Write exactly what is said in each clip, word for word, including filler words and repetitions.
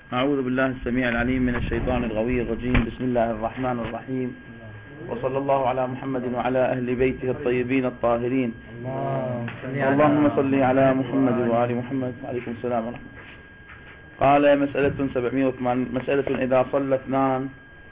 أعوذ بالله السميع العليم من الشيطان الغوي الرجيم. بسم الله الرحمن الرحيم، وصلى الله على محمد وعلى أهل بيته الطيبين الطاهرين. اللهم صل على محمد وآل محمد. عليكم السلام ورحمة الله. قال مسألة سبعمائة وثمانين، مسألة إذا صلى اثنان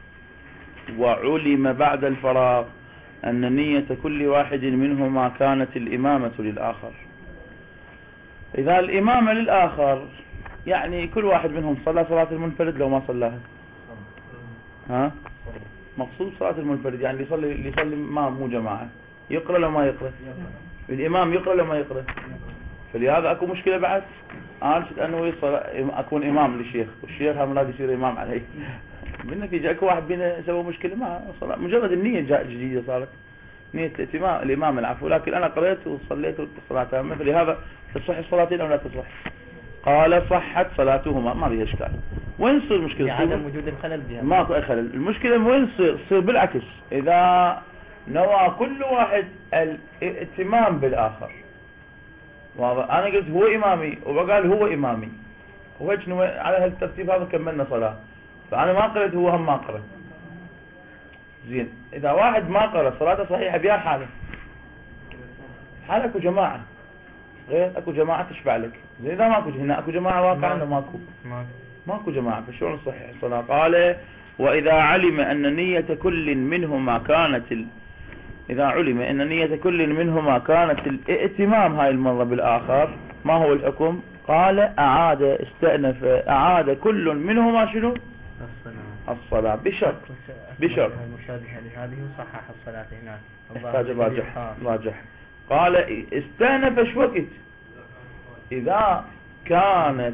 وعلم بعد الفراغ أن نية كل واحد منهما كانت الإمامة للآخر. إذا الإمامة للآخر يعني كل واحد منهم صلى صلاة المنفرد لو ما صلاها، ها مقصود صلاة المنفرد يعني اللي يصلي اللي يصلي ما مو جماعة يقرأ لو ما يقرأ، الإمام يقرأ لو ما يقرأ. فلهذا أكو مشكلة بعد أنا أنه أكون إمام للشيخ والشيخ هم لا يصير إمام عليه. بالنتيجة أكو واحد بينا سوى مشكلة ما صلاة، مجرد النية جاء جديدة صارت نية الإمام الإمام العفو، لكن أنا قرأت وصليت الصلاة تامة، فلهذا تصح الصلاتين أو لا تصح؟ قال صحت صلاتهما ما فيها إشكال. وين تصير مشكلة؟ لعدم وجود الخلل بها. ماكو خلل. المشكلة وين تصير؟ تصير بالعكس، إذا نوى كل واحد الائتمام بالآخر. أنا قلت هو إمامي وبقال هو إمامي وهيك على هالترتيب هذا كملنا صلاة، فأنا ما قرأت هو هم ما قرأ. زين، إذا واحد ما قرأ صلاته صحيحة بها حالة حالة أكو جماعة غير أكو جماعة تشفع لك. زين، إذا ماكو هنا أكو جماعة واقعا ماكو ماكو جماعة فشلون صحيح الصلاة؟ قال وإذا علم أن نية كل منهما كانت ال... إذا علم أن نية كل منهما كانت الائتمام هاي المرة بالآخر ما هو الحكم؟ قال أعاد استأنف أعاد كل منهما شنو؟ الصلاة الصلاة بشرط بشرط المشابهة لهذه وصحح الصلاة هناك. احتاج راجح راجح. قال استأنف شو وقت؟ إذا كانت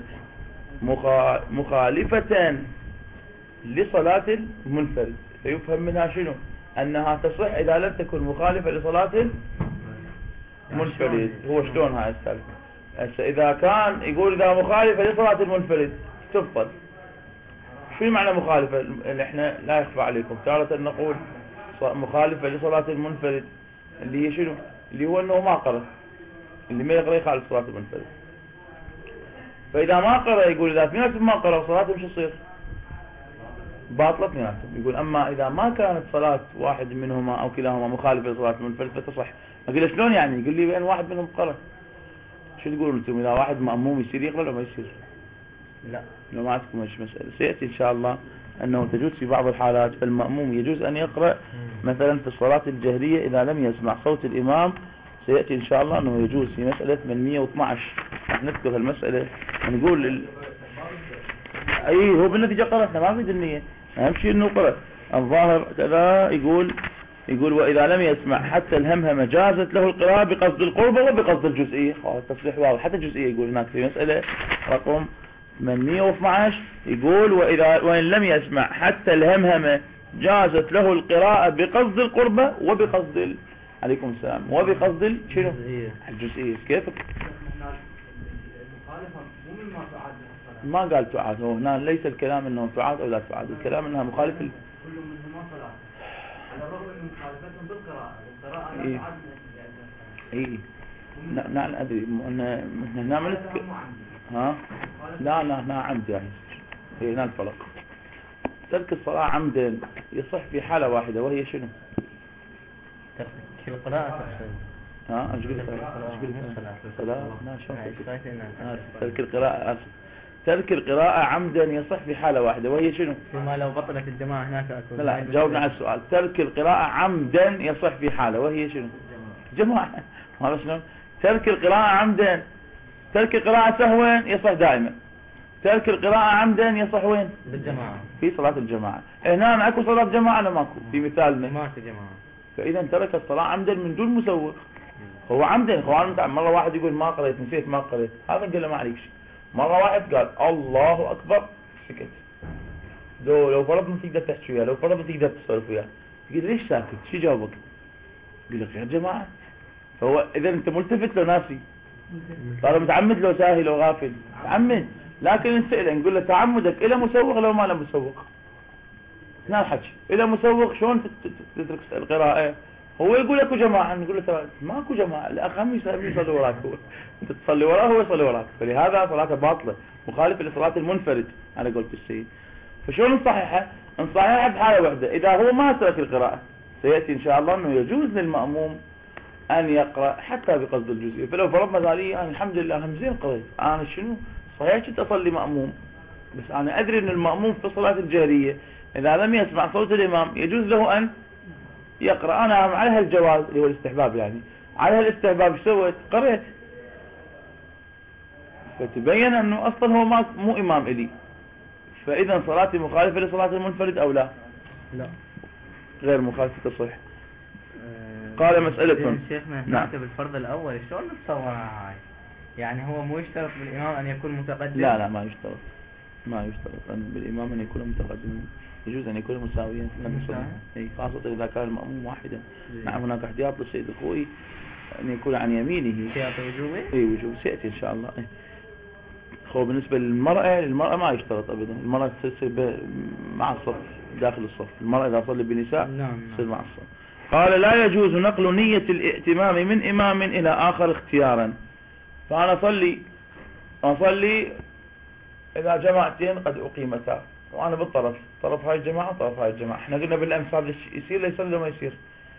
مخالفة لصلاة المنفرد، فيفهم منها شنو؟ أنها تصح إذا لم تكن مخالفة لصلاة المنفرد. هو شلون هاي السالفة؟ إذا كان يقول إذا مخالفة لصلاة المنفرد تفضل. شو معنى مخالفة؟ اللي احنا لا يخفى عليكم تارة نقول مخالفة لصلاة المنفرد اللي هي شنو؟ اللي هو انه ما قرأ، اللي ما يقرأ يخالف صلاة المنفرد. فإذا ما قرأ يقول إذا اثنيناتهم ما قرأوا صلاته مش تصير باطلة اثنيناتهم. يقول أما إذا ما كانت صلاة واحد منهما أو كلاهما مخالفة لصلاة المنفرد فتصح. أقول شلون يعني؟ يقول لي بأن واحد منهم قرأ. شو تقولون أنتم؟ إذا واحد مأموم يصير يقرأ ولا ما يصير؟ لا، لو ما عندكم مش مسألة. سيأتي إن شاء الله أنه تجوز في بعض الحالات فالمأموم يجوز أن يقرأ مثلا في الصلاة الجهرية إذا لم يسمع صوت الإمام. سيأتي إن شاء الله أنه يجوز في مسألة ثمانمائة واثني عشر راح نذكر هالمسألة نقول ال... أي هو بالنتيجة قرأ، احنا ما في النية، أهم شيء إنه قرأ. الظاهر كذا يقول يقول وإذا لم يسمع حتى الهمهمة جازت له القراءة بقصد القربة وبقصد الجزئية. التصريح واضح حتى الجزئية. يقول هناك في مسألة رقم ثمانمائة واثني عشر يقول وإذا وإن لم يسمع حتى الهمهمة جازت له القراءة بقصد القربة وبقصد ال... عليكم السلام وبقصد ال... شنو؟ الجزئية. كيف؟ ما قال تعاد، هو هنا ليس الكلام انه تعاد او لا تعاد، الكلام انها مخالف ال... كل منهما صلاة على الرغم من مخالفتهم بالقراءة، القراءة لا إيه. تعد اي نعم ادري ان هنا من ها لا لا هنا عمد يعني هنا الفرق. ترك الصلاة عمدا يصح في حالة واحدة وهي شنو؟ ترك القراءة تقصد؟ ها ايش قلت؟ ايش قلت؟ الصلاة لا شو ترك القراءة ترك القراءة عمدا يصح في حالة واحدة وهي شنو؟ فيما لو بطلت الجماعة هناك أكون. لا لا جاوبنا على السؤال. ترك القراءة عمدا يصح في حالة وهي شنو؟ جماعة. هذا شنو؟ ترك القراءة عمدا. ترك القراءة سهوا يصح دائما. ترك القراءة عمدا يصح وين؟ بالجماعة في صلاة الجماعة. هنا اكو صلاة جماعة ولا ماكو؟ في مثالنا ماكو جماعة. فإذا ترك الصلاة عمدا من دون مسوغ. هو عمدا اخوان. مرة واحد يقول ما قريت نسيت ما قريت، هذا نقول له ما عليك شيء. مرة واحد قال الله أكبر سكت. لو لو فرضنا تقدر تحكي وياه، لو فرضنا تقدر تسولف وياه، تقول ليش ساكت؟ شو جاوبك؟ يقول لك يا جماعة. فهو إذا أنت ملتفت لو ناسي صار متعمد لو ساهي لو غافل تعمد. لكن نسأله نقول له تعمدك إلى مسوغ لو ما له مسوغ؟ هنا الحكي إلى مسوغ شلون تترك القراءة هو يقول اكو جماعة، نقول له ترى ماكو جماعة، الاخ هم يصلي وراك، هو انت تصلي وراه هو يصلي وراك، فلهذا صلاته باطلة مخالفة لصلاة المنفرد على قولة السيد. فشلون نصححها؟ نصححها بحالة واحدة، اذا هو ما ترك القراءة سيأتي ان شاء الله انه يجوز للمأموم ان يقرأ حتى بقصد الجزئية. فلو فرضنا قال لي انا الحمد لله هم زين قريت، انا شنو صحيح كنت اصلي مأموم، بس انا ادري ان المأموم في الصلاة الجهرية اذا لم يسمع صوت الامام يجوز له ان يقرأ. انا على هالجواز اللي هو الاستحباب، يعني على هالاستحباب ايش سويت؟ قريت، فتبين انه اصلا هو ما مو امام الي، فاذا صلاتي مخالفة لصلاة المنفرد او لا؟ لا غير مخالفة تصح. أه قال مسألة شيخنا نعم. هناك بالفرض الاول شلون نتصورها هاي؟ يعني هو مو يشترط بالامام ان يكون متقدم؟ لا لا ما يشترط، ما يشترط أن بالامام ان يكون متقدما، يجوز ان يكون مساويا، اي خاصة اذا كان المأموم واحدا. نعم هناك احتياط للسيد الخوي ان يكون عن يمينه. احتياط وجوبي؟ اي وجوب سيأتي ان شاء الله. اي هو بالنسبة للمرأة، المرأة ما يشترط ابدا، المرأة تصير مع الصف داخل الصف، المرأة اذا صلي بنساء تصير مع الصف. قال لا يجوز نقل نية الائتمام من امام الى اخر اختيارا. فانا اصلي اصلي اذا جماعتين قد اقيمتا وانا بالطرف، طرف هاي الجماعة وطرف هاي الجماعة، احنا قلنا بالامس هذا يصير لا يصلي ما يصير؟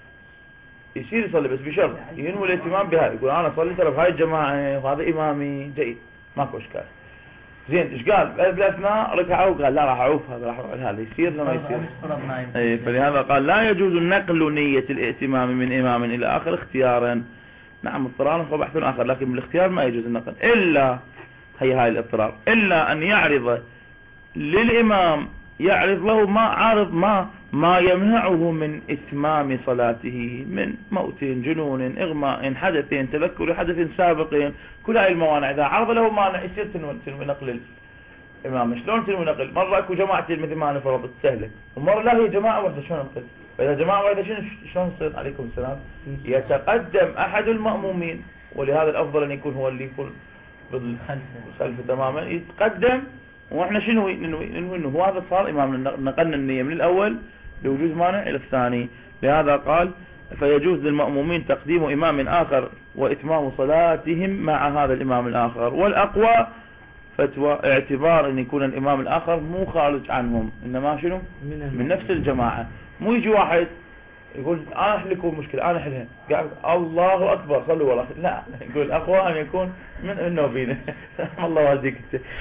يصير يصلي بس بشرط ينوي الائتمام بها، يقول انا اصلي طرف هاي الجماعة وهذا امامي، جيد ماكو اشكال. زين ايش قال بالاثناء ركعوا وقال لا راح اعوف هذا راح هذا يصير لما يصير. اي فلهذا قال لا يجوز نقل نية الائتمام من امام الى اخر اختيارا. نعم اضطرارا هو بحث اخر، لكن بالاختيار ما يجوز النقل الا هي هاي الاضطرار، الا ان يعرض للامام يعرض له ما عارض ما ما يمنعه من اتمام صلاته من موت جنون اغماء حدث تذكر حدث سابق، كل هاي الموانع اذا عرض له مانع يصير تنوي نقل الامام. شلون تنوي نقل؟ مرة اكو جماعتين مثل ما انا فرضت سهله، ومرة لا هي جماعة واحدة شلون نقل؟ فاذا جماعة واحدة شنو شلون يصير؟ عليكم السلام. يتقدم احد المأمومين، ولهذا الافضل ان يكون هو اللي يكون بالخلف تماما، يتقدم واحنا شنو ننوي ننوي انه هو هذا صار امام، نقلنا النية من الاول لوجود مانع الى الثاني. لهذا قال فيجوز للمأمومين تقديم امام اخر واتمام صلاتهم مع هذا الامام الاخر، والاقوى فتوى اعتبار ان يكون الامام الاخر مو خارج عنهم، انما شنو من, من نفس الجماعة. مو يجي واحد يقول انا احلكم مشكلة انا احلها، قاعد الله اكبر صلوا والله، لا يقول اقوى ان يكون من النوبين. الله والديك.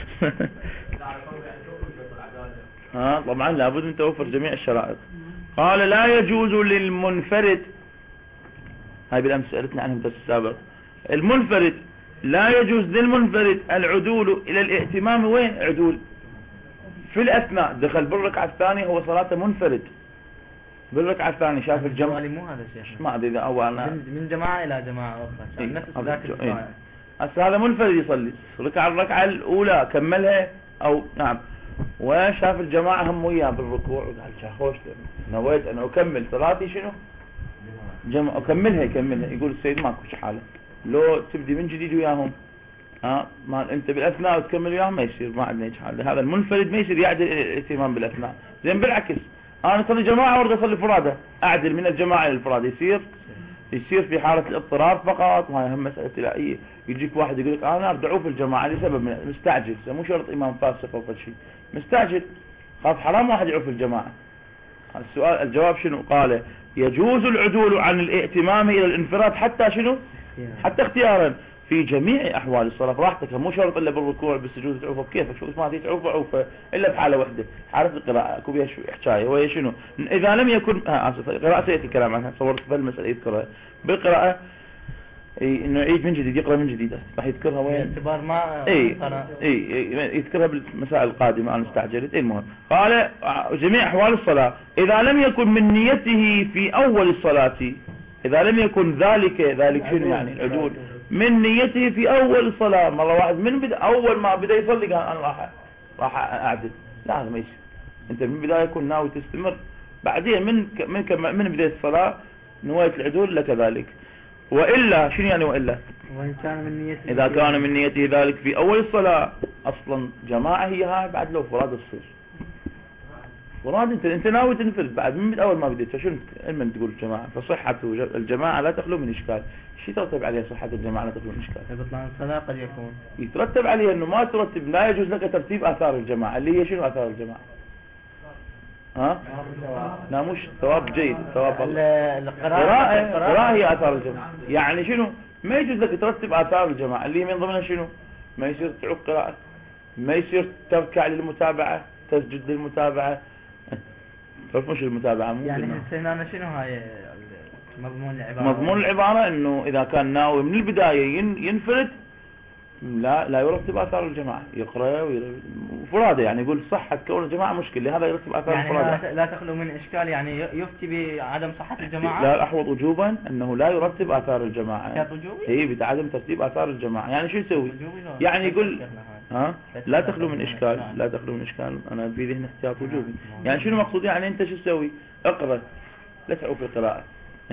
ها طبعا لابد من توفر جميع الشرائط. قال لا يجوز للمنفرد، هاي بالامس سألتنا عنه الدرس السابق، المنفرد لا يجوز للمنفرد العدول الى الائتمام. وين عدول؟ في الاثناء دخل بالركعة الثانية هو صلاته منفرد، بالركعة الثانية شاف الجمع، مو هذا شيخ ما ادري اذا اولنا من جماعة الى جماعة اخرى نفس ذاك الركعة. هسه هذا منفرد يصلي ركع الركعة الاولى كملها او نعم، وشاف الجماعة هم وياه بالركوع وقال شاخوش نويت ان اكمل صلاتي شنو جمع اكملها يكملها. يقول السيد ماكو حاله، لو تبدي من جديد وياهم ها ما انت بالاثناء وتكمل وياهم ما يصير، ما عندنا هيك حاله. هذا المنفرد ما يصير يعدل الاهتمام بالاثناء. زين بالعكس انا اصلي جماعة وارد اصلي فرادة اعدل من الجماعة الى الفرادة، يصير يصير في حالة الاضطرار فقط. وهي هم مسألة ابتلائية. يجيك واحد يقول لك انا ارجعوا في الجماعة لسبب من مستعجل، مو شرط امام فاسق او شيء، مستعجل خاف حرام واحد يعوف الجماعة. السؤال الجواب شنو؟ قال يجوز العدول عن الائتمام الى الانفراد حتى شنو حتى اختيارا في جميع احوال الصلاة براحتك، مو شرط الا بالركوع بالسجود تعوفه بكيفك، شو اسمها تعوفه عوفه الا بحالة واحدة عارف القراءة اكو بيها حكاية وهي شنو اذا لم يكن ها اسف القراءة سيأتي الكلام عنها، صورت بالمسألة يذكرها بالقراءة اي انه يعيد من جديد يقرأ من جديد راح يذكرها وين باعتبار ما اي اي يذكرها بالمسائل القادمة انا استعجلت. المهم قال جميع احوال الصلاة اذا لم يكن من نيته في اول الصلاة، اذا لم يكن ذلك ذلك شنو يعني العدول من نيته في اول الصلاة. مرة واحد من بدا اول ما بدا يصلي قال انا راح راح اعدل، لا هذا ما يصير. انت من بداية يكون ناوي تستمر، بعدين من من من بداية الصلاة نواية العدول لك ذلك. وإلا شنو يعني وإلا؟ وإن كان من نيته إذا كان من نيته ذلك في أول الصلاة أصلا جماعة هي هاي بعد لو فراد الصير فراد انت انت ناوي تنفرد بعد من اول ما بديت، فشنو من تقول الجماعه؟ فصحه الجماعه لا تخلو من اشكال. شو يترتب عليها صحه الجماعه لا تخلو من اشكال؟ بطلان الصلاة قد يكون يترتب عليها انه ما ترتب، لا يجوز لك ترتيب اثار الجماعه، اللي هي شنو اثار الجماعه؟ ها؟ لا مش ثواب جيد، ثواب الله. القراءة قراءة هي اثار الجماعه، يعني شنو؟ ما يجوز لك ترتب اثار الجماعه اللي هي من ضمنها شنو؟ ما يصير تعق قراءه، ما يصير تركع للمتابعه، تسجد للمتابعه. تعرف مش المتابعه مو يعني بالنوع. هسه هنا شنو هاي مضمون العبارة؟ مضمون العباره انه اذا كان ناوي من البدايه ين- ينفرد لا لا يرتب اثار الجماعه، يقرا وفراده، يعني يقول صحه كون الجماعه مشكله، لهذا يرتب اثار يعني الفراده. لا, لا تخلو من إشكال، يعني يفتي بعدم صحة الجماعة. لا الاحوط وجوبا انه لا يرتب اثار الجماعه. احتياط وجوبي؟ اي بعدم ترتيب اثار الجماعه، يعني شو يسوي؟ وجوبي لا. يعني يقول شكلها هاي. ها لا تخلو من اشكال، لا تخلو من اشكال، انا في ذهن احتياط وجوبي. يعني شنو مقصود؟ يعني انت شو تسوي؟ اقرا لا تعوف القراءه.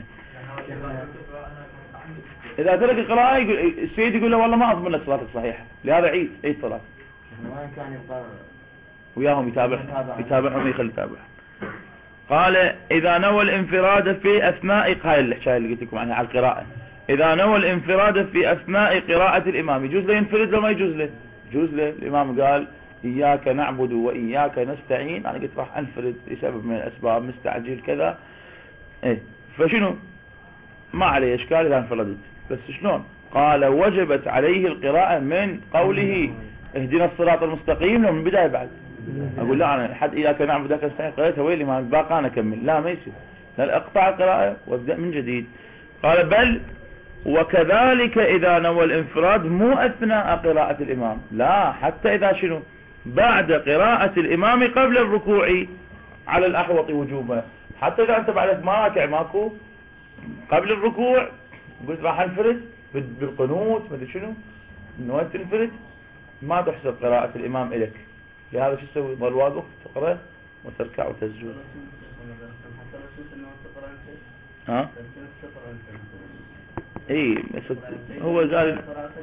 اذا ترك القراءه يقول السيد يقول له والله ما اضمن لك صلاتك صحيحه، لهذا عيد عيد صلاتك. وين كان يبقى وياهم يتابع يتابعهم يخلي يتابع. قال إذا نوى الانفراد في أثناء، هاي الحكاية اللي قلت لكم عنها على القراءة، إذا نوى الانفراد في أثناء قراءة الإمام يجوز له ينفرد لو ما يجوز له؟ يجوز له. الإمام قال إياك نعبد وإياك نستعين، أنا قلت راح أنفرد لسبب من الأسباب، مستعجل كذا، إيه فشنو ما عليه إشكال إذا انفردت، بس شلون؟ قال وجبت عليه القراءة من قوله اهدنا الصراط المستقيم لو من بداية بعد. اقول لا انا حد اياك نعبد وإياك نستعين قريتها ويلي ما باقي انا اكمل، لا ما يصير، لا اقطع القراءه وابدا من جديد. قال بل وكذلك اذا نوى الانفراد مو اثناء قراءه الامام، لا حتى اذا شنو؟ بعد قراءه الامام قبل الركوع على الاحوط وجوبا. حتى اذا انت بعد ما راكع ماكو قبل الركوع قلت راح انفرد بالقنوت ما ادري شنو، نويت تنفرد ما تحسب قراءه الامام الك، لهذا شو تسوي؟ ظل واقف تقرأ وتركع وتسجد. ها؟ اي بس هو قال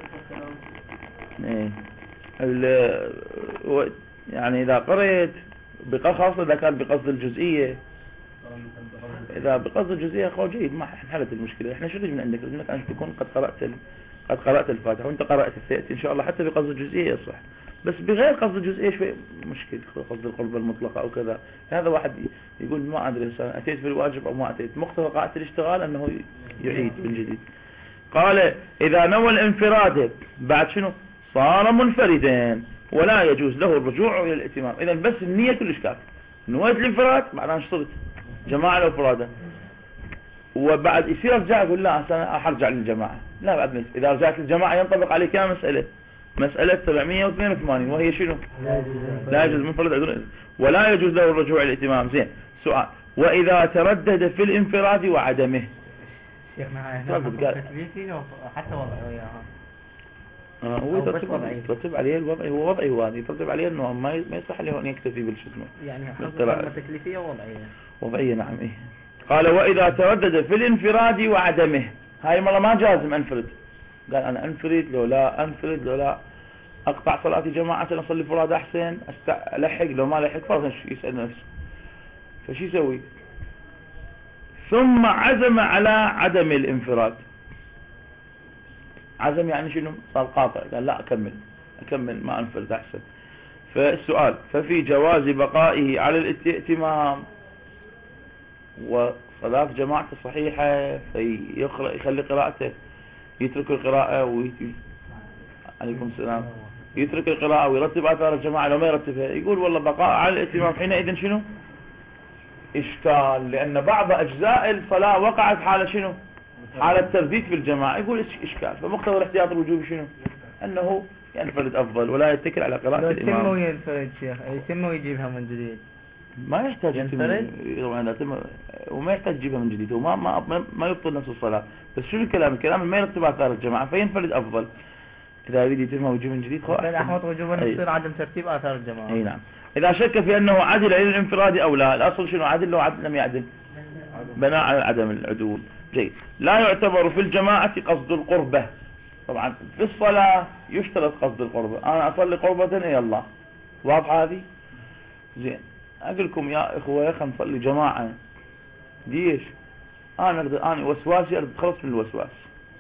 ايه ال يعني اذا قرأت بقصد، خاصة اذا كان بقصد الجزئية، اذا بقصد الجزئية اخو جيد ما حلت المشكلة. احنا شو نريد من عندك؟ انك انت تكون قد قرأت ال... قد قرأت الفاتحة وانت قرأت السيئة ان شاء الله حتى بقصد الجزئية يصح، بس بغير قصد الجزئية شوي مشكلة، قصد القربة المطلقة أو كذا. هذا واحد يقول ما أدري أتيت في الواجب أو ما أتيت، مقتضى قاعدة الاشتغال أنه يعيد من جديد. قال إذا نوى الانفراد بعد شنو؟ صار منفردا ولا يجوز له الرجوع إلى الائتمام. إذا بس النية كل إشكال، نويت الانفراد معناه انشطرت جماعة لو فرادا، وبعد يصير ارجع يقول لا أنا أرجع للجماعة، لا بعد نية. إذا رجعت للجماعة ينطبق عليه كام مسألة؟ مسألة سبعمية واثنين وثمانين وهي شنو؟ لا يجوز منفرد عذر ولا يجوز له الرجوع إلى الائتمام. زين سؤال، وإذا تردد في الانفراد وعدمه؟ شيخنا هاي تكليفي حتى وضعه وياها آه هو يترتب, يترتب عليه الوضع، هو وضعي هو يترتب عليه انه ما ما يصح له ان يكتفي بالشسمه يعني حصل تكليفيه ووضعيه. وضعيه نعم. ايه قال وإذا تردد في الانفراد وعدمه، هاي مرة ما جازم انفرد، قال انا انفرد لو لا انفرد لو لا اقطع صلاتي جماعة عشان اصلي فراد احسن، الحق لو ما لحق فرضا يسأل نفسه، فشي يسوي؟ ثم عزم على عدم الانفراد. عزم يعني شنو؟ صار قاطع، قال لا اكمل اكمل ما انفرد احسن. فالسؤال ففي جواز بقائه على الائتمام وصلاة جماعته صحيحة فيقرأ يخلي قراءته، يترك القراءة ويتي عليكم السلام يترك القراءة ويرتب آثار الجماعة لو ما يرتبها، يقول والله بقاء على الائتمام حينئذ شنو؟ إشكال، لأن بعض أجزاء الصلاة وقعت حالة شنو؟ حالة ترديد في الجماعة، يقول إشكال. فمقتضى الاحتياط الوجوبي شنو؟ أنه ينفرد أفضل ولا يتكل على قراءة الإمام. يتم وينفرد شيخ، يتم ويجيبها من جديد، ما يحتاج ينفرد وما يحتاج يجيبها من جديد، وما ما ما يبطل نفس الصلاة. بس شو الكلام؟ الكلام ما يرتب آثار الجماعة فينفرد أفضل. إذا يريد يتمها ويجيب من جديد خلاص. الأحوط وجوبا يصير عدم ترتيب آثار الجماعة. أي نعم. إذا شك في أنه عدل إلى الانفراد أو لا، الأصل شنو؟ عدل لو عدل لم يعدل بناء على عدم العدول. جيد. لا يعتبر في الجماعة قصد القربة. طبعا في الصلاة يشترط قصد القربة، أنا أصلي قربة إلى الله، واضحة هذه؟ زين. اقول لكم يا اخوه خلينا نصلي جماعه، ليش؟ انا اقدر انا وسواسي اريد اتخلص من الوسواس.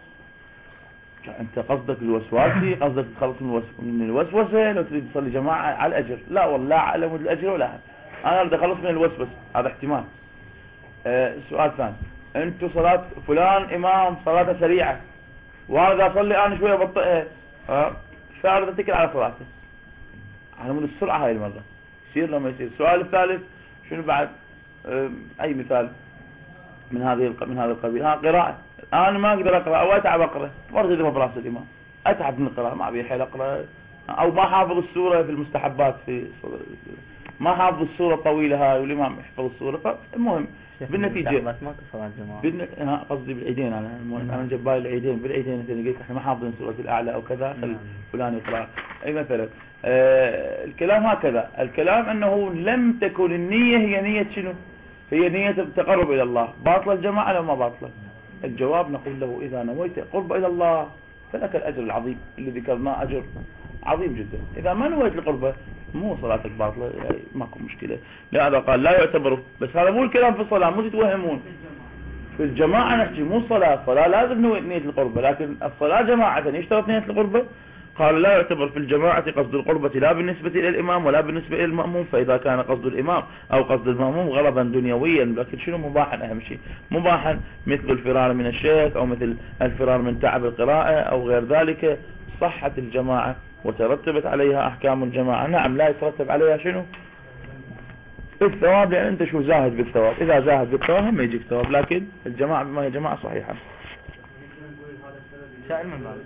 انت قصدك الوسواسي، قصدك تخلص من, الوس... من الوسوسه لو تريد تصلي جماعه على الاجر؟ لا والله لا اعلم الاجر ولا أحد. انا اريد اخلص من الوسوسه، هذا احتمال. أه سؤال ثاني، انتم صلاه فلان امام صلاته سريعه وهذا اصلي انا شويه بطئها، أه فاريد اتكل على صلاته على مود السرعه هاي المره يصير لما يصير. السؤال الثالث شنو بعد؟ أه اي مثال من هذه من هذا القبيل؟ ها قراءة، انا ما اقدر اقرا او اتعب اقرا، مرة اضرب براس الامام اتعب من القراءة، ما ابي حيل اقرا، او ما حافظ السورة في المستحبات، في ما حافظ السورة الطويلة هاي والامام يحفظ السورة. فالمهم بالنتيجة ما صلاة جماعة بالنت... ها قصدي بالعيدين، انا انا جبال العيدين بالعيدين مثل قلت احنا ما حافظين سورة الاعلى او كذا، خل فلان يقرا اي مثلا. آه الكلام هكذا، الكلام انه لم تكن النية هي نية شنو؟ هي نية التقرب إلى الله. باطلة الجماعة لو ما باطلة؟ الجواب نقول له إذا نويت قرب إلى الله فلك الأجر العظيم اللي ذكرناه، أجر عظيم جدا. إذا ما نويت القربة مو صلاتك باطلة، يعني ماكو مشكلة. لهذا قال لا يعتبر، بس هذا مو الكلام في الصلاة، مو تتوهمون في الجماعة نحكي، مو الصلاة. الصلاة لازم نية القربة، لكن الصلاة جماعة يشترط نية القربة. قال لا يعتبر في الجماعة قصد القربة لا بالنسبة إلى الإمام ولا بالنسبة إلى المأموم، فإذا كان قصد الإمام أو قصد المأموم غرضا دنيويا، لكن شنو مباحا؟ أهم شيء مباحا مثل الفرار من الشيخ أو مثل الفرار من تعب القراءة أو غير ذلك، صحت الجماعة وترتبت عليها أحكام الجماعة. نعم لا يترتب عليها شنو؟ الثواب، يعني أنت شو زاهد بالثواب، إذا زاهد بالثواب هم يجيك ثواب، لكن الجماعة بما هي جماعة صحيحة. شائل من بعد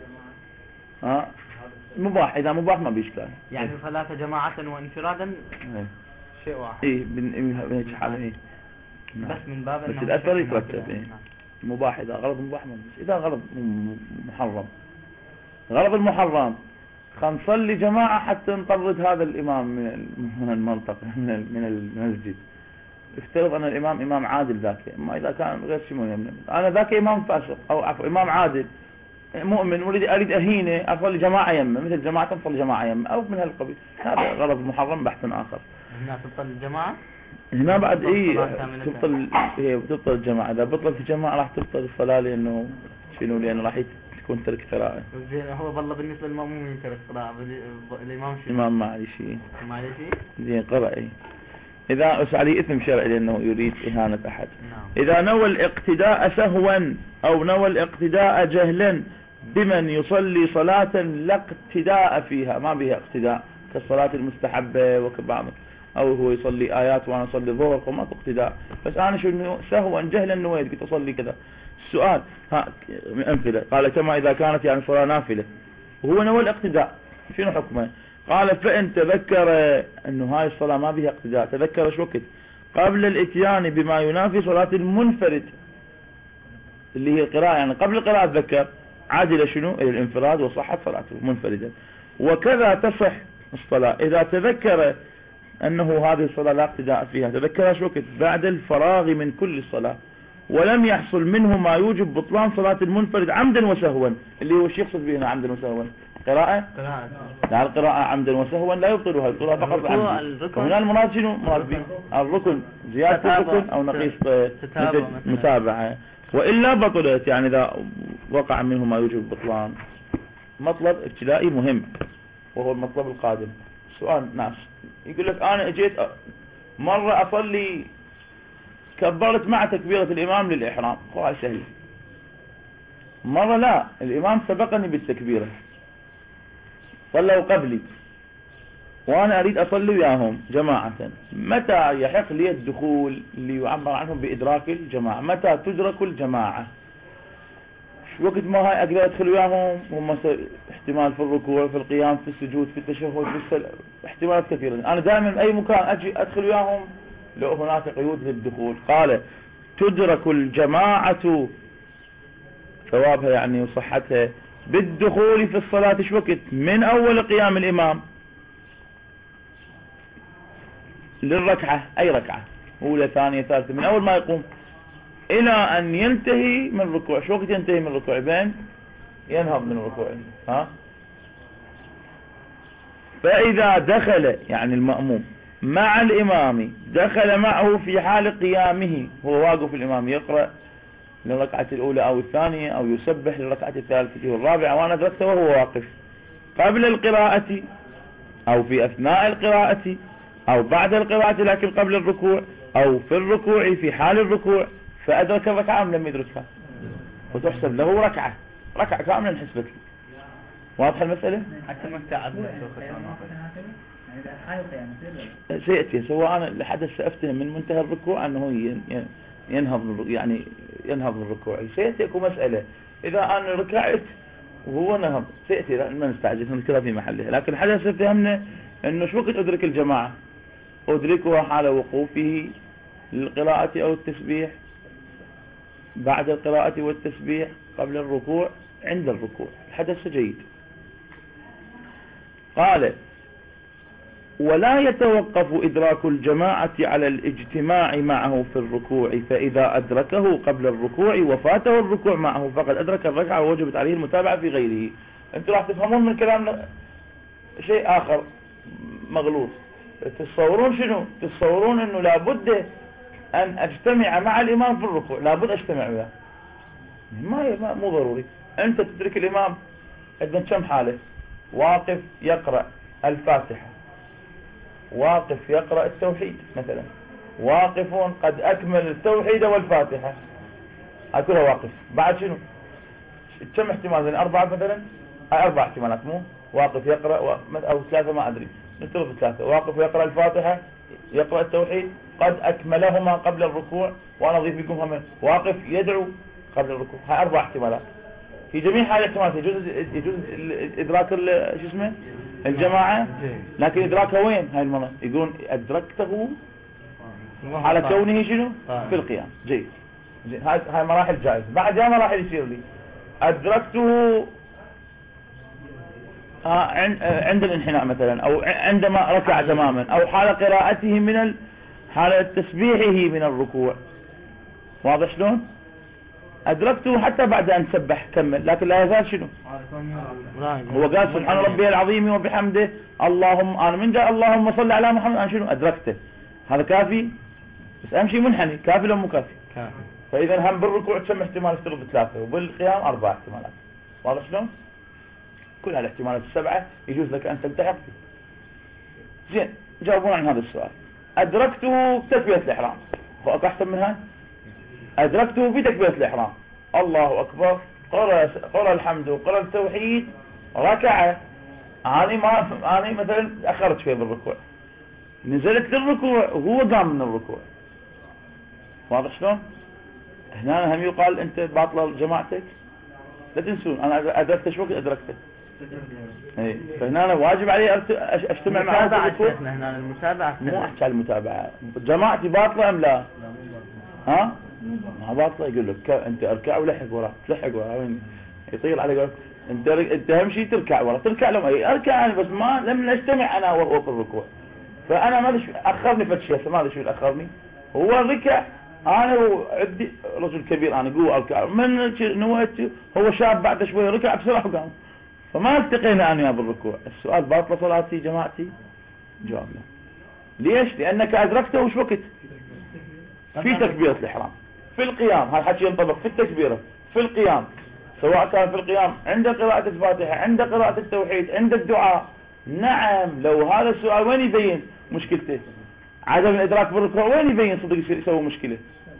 ها مباح، إذا مباح ما بيشكال، يعني صلاة جماعة وانفرادا ايه شيء واحد. ايه بهيك حالة ايه بس من باب بس انه الأثر يترتب ايه نعم. مباح إذا غرض مباح، ما بس إذا غرض محرم. غرض المحرم خلينا نصلي جماعة حتى نطرد هذا الإمام من المنطقة من المسجد. افترض أن الإمام إمام عادل ذاك، ما إذا كان غير شيء مهم، أنا ذاك إمام فاسق أو عفوا إمام عادل مؤمن اريد اريد اهينه اصلي جماعه يمه، مثل جماعه نصلي جماعه يمه او من هالقبيل، هذا غرض محرم بحث اخر. هنا تبطل الجماعه، هنا بعد اي تبطل، هي بتبطل الجماعه. اذا بطلت الجماعه راح تبطل الصلاه، لانه شنو؟ لانه راح تكون ترك قراءه. زين هو والله بالنسبه للمأمومين ترك قراءه، الامام شنو؟ الامام ما عليه شيء، ما عليه شيء زين قرأ. إذا أس عليه إثم شرعي لأنه يريد إهانة أحد. نعم. إذا نوى الاقتداء سهوا أو نوى الاقتداء جهلا بمن يصلي صلاة لا اقتداء فيها، ما بها اقتداء كالصلاة المستحبة وكبعض، أو هو يصلي آيات وأنا أصلي ظهر فما اقتداء، بس أنا شو سهوا جهلا نويت كنت أصلي كذا. السؤال ها أمثلة، قال كما إذا كانت يعني صلاة نافلة وهو نوى الاقتداء شنو حكمه؟ قال فإن تذكر أنه هاي الصلاة ما بها اقتداء، تذكر شو وقت قبل الاتيان بما ينافي صلاة المنفرد اللي هي القراءة، يعني قبل القراءة تذكر عادل شنو إلى الانفراد وصحت صلاته منفردا. وكذا تصح الصلاة إذا تذكر أنه هذه الصلاة لا اقتداء فيها، تذكرها شو وقت بعد الفراغ من كل الصلاة ولم يحصل منه ما يوجب بطلان صلاة المنفرد عمدا وسهوا، اللي هو الشيء يقصد به هنا عمدا وسهوا قراءة قراءة لا القراءة عمدا وسهوا لا يبطلها، يبطلها فقط عمدا. وهنا المراد شنو؟ مراد به الركن، زيادة الركن أو نقيص مثل متابعة، وإلا بطلت، يعني إذا وقع منه ما يوجب بطلان. مطلب ابتدائي مهم وهو المطلب القادم. سؤال ناس يقول لك أنا اجيت مرة أصلي كبرت مع تكبيرة الإمام للإحرام، قال سهل. مرة لا، الإمام سبقني بالتكبيرة صلوا قبلي وأنا أريد أصلي وياهم جماعة، متى يحق لي الدخول اللي يعبر عنهم بإدراك الجماعة؟ متى تدرك الجماعة؟ وقت ما هاي أقدر أدخل وياهم هم احتمال في الركوع في القيام في السجود في التشهد في السلام، احتمالات كثيرة. أنا دائما أي مكان أجي أدخل وياهم لو هناك قيود للدخول. قال تدرك الجماعة ثوابها يعني وصحتها بالدخول في الصلاة شو وقت؟ من أول قيام الإمام للركعة، أي ركعة أولى ثانية ثالثة، من أول ما يقوم إلى أن ينتهي من الركوع. شو وقت ينتهي من الركوع؟ بين ينهض من الركوع. ها فإذا دخل يعني المأموم مع الإمام دخل معه في حال قيامه، هو واقف الإمام يقرأ للركعة الأولى أو الثانية أو يسبح للركعة الثالثة والرابعة وأنا أدركته وهو واقف قبل القراءة أو في أثناء القراءة أو بعد القراءة لكن قبل الركوع أو في الركوع في حال الركوع، فأدرك الركعة أم لم يدركها، وتحسب له ركعة ركعة كاملة انحسبت له. واضح المسألة؟ حتى ما تعب سيأتي سواء أنا لحد سأفتهم من منتهى الركوع أنه ينهض يعني ينهض الركوع، سيأتي أكو مسألة إذا أنا ركعت وهو نهض سيأتي ما نستعجل نذكرها في محلها، لكن حدث فهمنا أنه شو وقت أدرك الجماعة؟ أدركها حال وقوفه للقراءة أو التسبيح، بعد القراءة والتسبيح، قبل الركوع، عند الركوع، الحدث جيد. قال ولا يتوقف إدراك الجماعة على الاجتماع معه في الركوع، فإذا أدركه قبل الركوع وفاته الركوع معه فقد أدرك الركعة ووجبت عليه المتابعة في غيره. أنتم راح تفهمون من كلامنا شيء آخر مغلوط، تتصورون شنو؟ تتصورون أنه لابد أن أجتمع مع الإمام في الركوع، لابد أجتمع وياه، ما مو ضروري. أنت تدرك الإمام عندنا كم حالة، واقف يقرأ الفاتحة، واقف يقرأ التوحيد مثلا، واقف قد أكمل التوحيد والفاتحة، هكذا واقف. بعد شنو كم احتمال؟ أربعة مثلا، أربع احتمالات، مو واقف يقرأ و... أو ثلاثة ما أدري، نفترض ثلاثة. واقف يقرأ الفاتحة، يقرأ التوحيد، قد أكملهما قبل الركوع، وأنا أضيف لكم هم واقف يدعو قبل الركوع. هاي أربع احتمالات. في جميع هذه الاحتمالات يجوز يجوز إدراك شو اسمه الجماعة، لكن إدراكها وين؟ هاي المرة يقولون أدركته على كونه شنو في القيام. جيد، هاي هاي مراحل جائزة. بعد يا مراحل يصير لي أدركته عند الانحناء مثلا، أو عندما ركع تماما، أو حال قراءته من ال... حالة تسبيحه من الركوع. واضح شلون؟ أدركته حتى بعد أن سبح كمل، لكن لا يزال شنو هو قال سبحان ربي العظيم وبحمده اللهم، أنا من جاء اللهم صل على محمد أنا شنو أدركته، هذا كافي؟ بس أمشي منحني، كافي لو مو كافي؟ كافي. فإذا هم بالركوع كم احتمال يفترض ثلاثة، وبالقيام أربع احتمالات. واضح شلون؟ كل هالاحتمالات السبعة يجوز لك أن تلتحق فيه. زين، جاوبون عن هذا السؤال. أدركته بتكبيرة الإحرام، فأك أحسن من هاي؟ أدركته في تكبيرة الإحرام، الله أكبر، قرأ قرأ الحمد وقرأ التوحيد، ركع، أنا ما أنا مثلا أخرت شوي بالركوع، نزلت للركوع وهو قام من الركوع. واضح شلون؟ هنا هم يقال أنت باطلة جماعتك، لا تنسون أنا أدركت شو وقت أدركته. اي فهنا أنا واجب علي أجتمع معه في الركوع. هنا المتابعة، مو أحكي على المتابعة، جماعتي باطلة أم لا؟ ها؟ ما باطلة. يقول لك أنت أركع ولحق ورا، تلحق ورا وين يطير عليك، يقول أنت أنت أهم شيء تركع ورا، تركع لما أي أركع أنا، بس ما لم نجتمع أنا وهو في الركوع، فأنا ما أدري أخرني فتشي، ما أدري شو أخرني، هو ركع أنا وعندي رجل كبير أنا قوة أركع، من نويت هو شاب بعد شوي ركع بسرعة وقام، فما التقينا أنا بالركوع. السؤال باطلة صلاتي جماعتي؟ جواب لا. ليش؟ لأنك أدركته وش وقت؟ في تكبيرة الإحرام، في القيام، هذا الحكي ينطبق في التكبيرة، في القيام، سواء كان في القيام عند قراءة الفاتحة، عند قراءة التوحيد، عند الدعاء. نعم، لو هذا السؤال وين يبين مشكلته؟ عدم الإدراك بالركوع وين يبين صدق يسوي مشكلة؟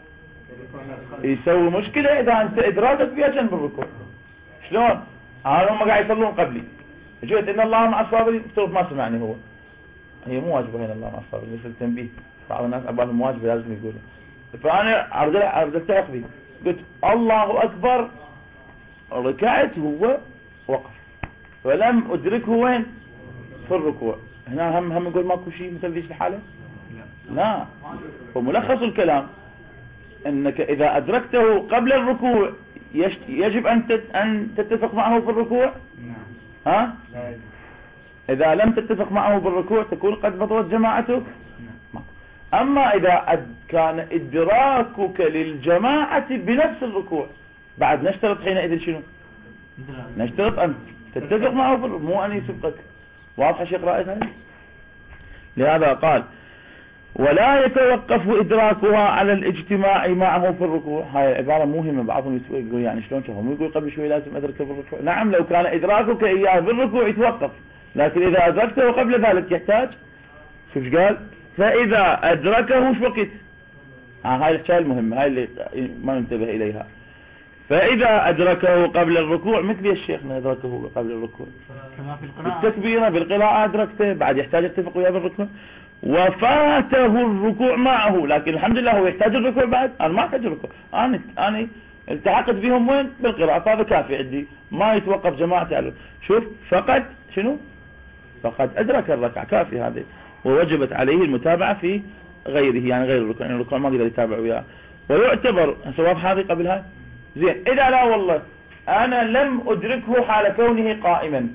يسوي مشكلة إذا أنت إدراكك فيها جنب الركوع. شلون؟ هذا هم قاعد يصلون قبلي، جيت إن الله مع الصابرين، افترض ما سمعني هو، هي مو واجبة هنا الله مع الصابرين، بس التنبيه، بعض الناس عبالهم واجبة لازم يقولها. فأنا عرضت أخذي قلت الله أكبر، ركعت هو وقف، فلم أدركه وين؟ في الركوع. هنا هم هم يقول ماكو شيء مثل ذيش الحالة؟ لا، وملخص الكلام أنك إذا أدركته قبل الركوع يجب أن أن تتفق معه في الركوع. ها؟ إذا لم تتفق معه بالركوع تكون قد بطلت جماعتك. أما إذا كان إدراكك للجماعة بنفس الركوع، بعد نشترط حينئذ شنو؟ نشترط أن تتفق معه في الركوع، مو أن يسبقك. واضح شيء قراءتها؟ لهذا قال ولا يتوقف إدراكها على الاجتماع معه في الركوع. هاي العبارة مهمة، بعضهم يقول يعني شلون شافهم يقول قبل شوي لازم أدركه في الركوع. نعم لو كان إدراكك إياه في الركوع يتوقف، لكن إذا أدركته قبل ذلك يحتاج شوف قال فإذا أدركه وش وقت. هاي الحكاية المهمة، هاي اللي ما ننتبه إليها. فإذا أدركه قبل الركوع مثل الشيخ أدركه قبل الركوع كما في القراءة، بالتكبيرة بالقراءة أدركته، بعد يحتاج يتفق وياه بالركوع. وفاته الركوع معه، لكن الحمد لله هو يحتاج الركوع بعد، أنا ما أحتاج الركوع، أنا أنا التحقت بهم وين بالقراءة، فهذا كافي عندي، ما يتوقف جماعتي على شوف فقد شنو فقد أدرك الركعة، كافي هذه، ووجبت عليه المتابعة في غيره يعني غير الركوع، يعني الركوع ما قدر يتابع وياه. ويعتبر سواء هذه قبل هاي زين. إذا لا والله أنا لم أدركه حال كونه قائما،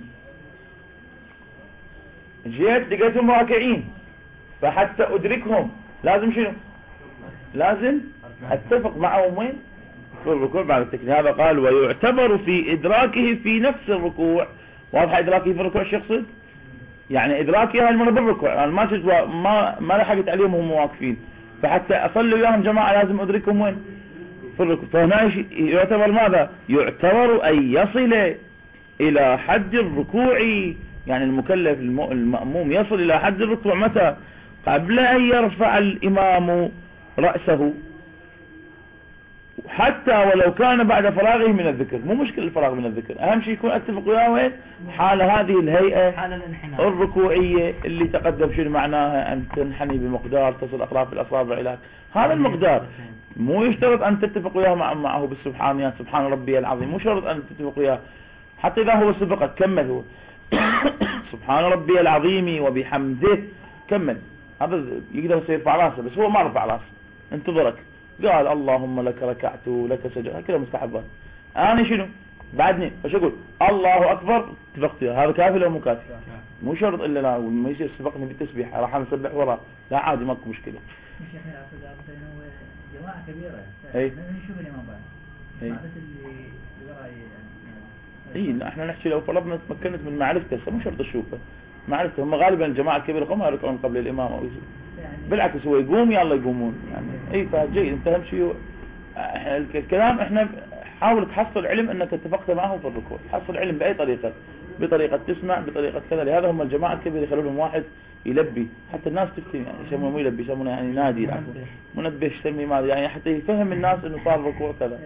جيت لقيتهم راكعين، فحتى أدركهم لازم شنو لازم أتفق معهم وين في الركوع بعد التكبير. هذا قال ويعتبر في إدراكه في نفس الركوع. واضح إدراكه في الركوع شو يقصد؟ يعني إدراكي هاي المرة بالركوع، أنا ما تجوا ما ما لحقت عليهم وهم واقفين، فحتى أصلي وياهم جماعة لازم أدركهم وين في الركوع. فهنا يعتبر ماذا؟ يعتبر أن يصل إلى حد الركوع، يعني المكلف المأموم يصل إلى حد الركوع متى؟ قبل أن يرفع الإمام رأسه، حتى ولو كان بعد فراغه من الذكر، مو مشكلة الفراغ من الذكر، أهم شيء يكون أتفق وياه وين حال هذه الهيئة حال الانحناء الركوعية اللي تقدم شنو معناها، أن تنحني بمقدار تصل أطراف الأصابع إلى هذا المقدار. مو يشترط أن تتفق وياه مع معه بالسبحانيات سبحان ربي العظيم، مو شرط أن تتفق وياه، حتى إذا هو سبقك كمل هو سبحان ربي العظيم وبحمده كمل، هذا يقدر يصير يرفع راسه، بس هو ما رفع راسه انتظرك قال اللهم لك ركعت لك سجدت، كذا مستحبات. أنا شنو بعدني ايش اقول الله أكبر اتفقت، هذا كافي لو مو كافي؟ مو شرط إلا لا ما يصير سبقني بالتسبيح راح نسبح وراه، لا عادي ماكو مشكلة. مش يا اخي اعتقد انه جماعه كبيره اي نشوف الامام بعد اي بس اللي اي احنا نحكي لو فرضنا تمكنت من معرفته، مو شرط تشوفه معرفته، هم غالبا الجماعه الكبيره هم يركعون قبل الامام او شيء، بالعكس هو يقوم يلا يقومون يعني. اي فجيد انت اهم شيء الكلام احنا حاول تحصل علم انك اتفقت معه في الركوع، تحصل علم باي طريقه، بطريقه تسمع بطريقه كذا، لهذا هم الجماعه الكبيره يخلونهم واحد يلبي، حتى الناس تفتي يعني يسمونه مو يلبي يسمونه يعني ينادي يعني منبه يسمي ماذا يعني حتى يفهم الناس انه صار ركوع كذا.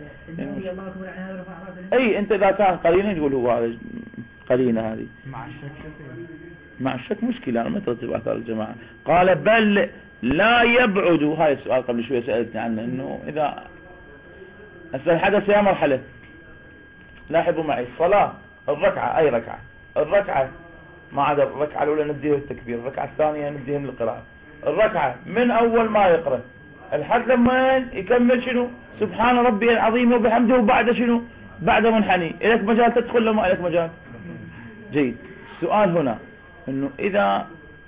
اي انت اذا كان قرينا يقول هو هذا قرينه هذه مع الشك مع الشك مشكله انا ما ترتب اثار الجماعه. قال بل لا يبعد، هاي السؤال قبل شويه سالتني عنه، انه اذا هسه حدث يا مرحله لاحظوا معي الصلاه الركعه اي ركعه الركعه ما عدا الركعه الاولى نديها التكبير، الركعه الثانيه نديها القراءه، الركعه من اول ما يقرا الحد لما يكمل شنو سبحان ربي العظيم وبحمده، وبعد شنو بعد منحني، لك مجال تدخل لما لك مجال. جيد. السؤال هنا انه اذا